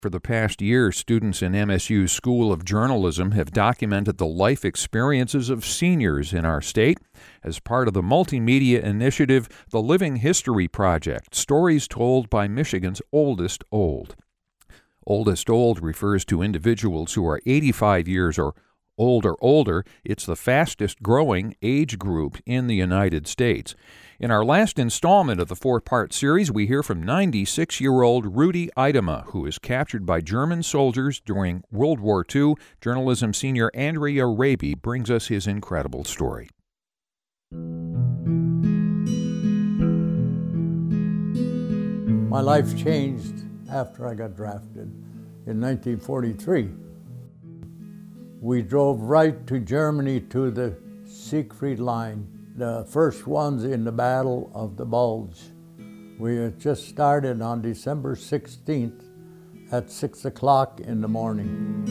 For the past year, students in MSU's School of Journalism have documented the life experiences of seniors in our state as part of the multimedia initiative, The Living History Project, Stories Told by Michigan's Oldest Old. Oldest Old refers to individuals who are 85 years or older. It's the fastest growing age group in the United States. In our last installment of the four-part series, we hear from 96-year-old Rudy Idema, who was captured by German soldiers during World War II. Journalism senior Andrea Raby brings us his incredible story. My life changed after I got drafted in 1943. We drove right to Germany to the Siegfried Line, the first ones in the Battle of the Bulge. We had just started on December 16th at 6 o'clock in the morning.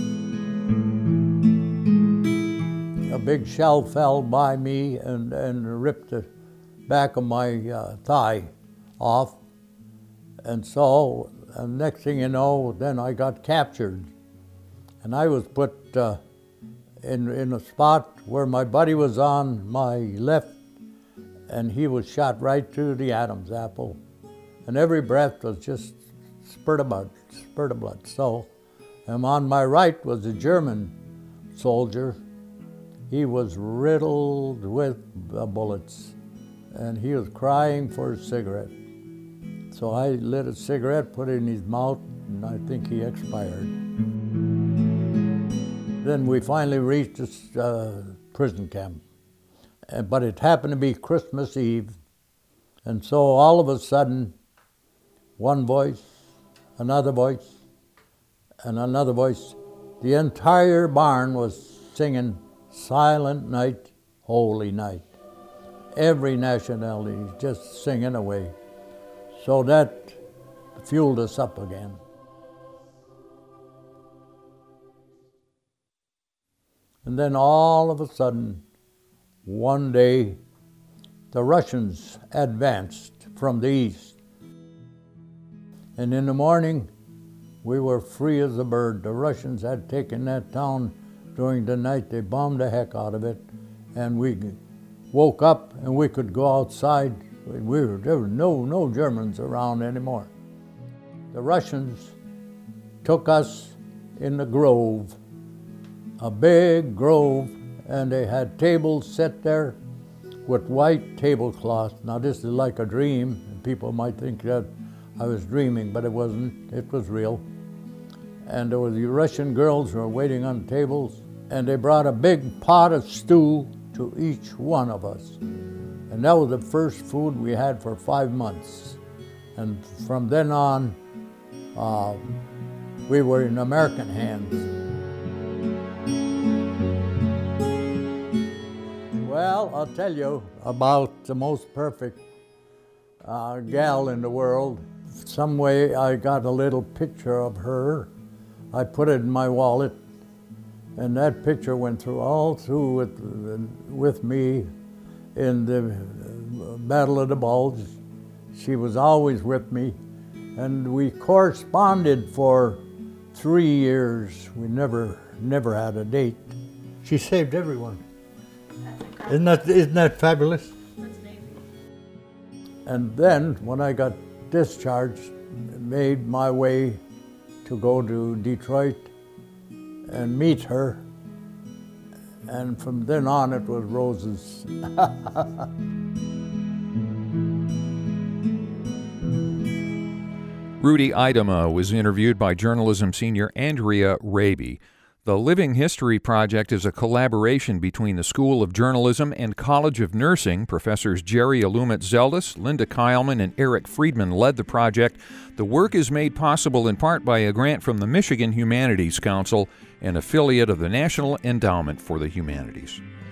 A big shell fell by me and ripped the back of my thigh off. And so, next thing you know, then I got captured. And I was put in a spot where my buddy was on my left, and he was shot right through the Adam's apple. And every breath was just spurt of blood. So, and on my right was a German soldier. He was riddled with bullets, and he was crying for a cigarette. So I lit a cigarette, put it in his mouth, and I think he expired. Then we finally reached this prison camp. But it happened to be Christmas Eve. And so all of a sudden, one voice, another voice, and another voice. The entire barn was singing Silent Night, Holy Night. Every nationality just singing away. So that fueled us up again. And then all of a sudden, one day, the Russians advanced from the east. And in the morning, we were free as a bird. The Russians had taken that town during the night. They bombed the heck out of it. And we woke up and we could go outside. There were no Germans around anymore. The Russians took us in the grove, a big grove, and they had tables set there with white tablecloth. Now this is like a dream, and people might think that I was dreaming, but it wasn't, it was real. And there was the Russian girls who were waiting on tables, and they brought a big pot of stew to each one of us. And that was the first food we had for 5 months. And from then on, we were in American hands. Well, I'll tell you about the most perfect gal in the world. Some way I got a little picture of her. I put it in my wallet, and that picture went through with me in the Battle of the Bulge. She was always with me, and we corresponded for 3 years. We never had a date. She saved everyone. Isn't that fabulous? That's amazing. And then, when I got discharged, made my way to go to Detroit and meet her. And from then on, it was roses. Rudy Idema was interviewed by journalism senior Andrea Raby. The Living History Project is a collaboration between the School of Journalism and College of Nursing. Professors Jerry Alumet-Zeldis, Linda Keilman, and Eric Friedman led the project. The work is made possible in part by a grant from the Michigan Humanities Council, an affiliate of the National Endowment for the Humanities.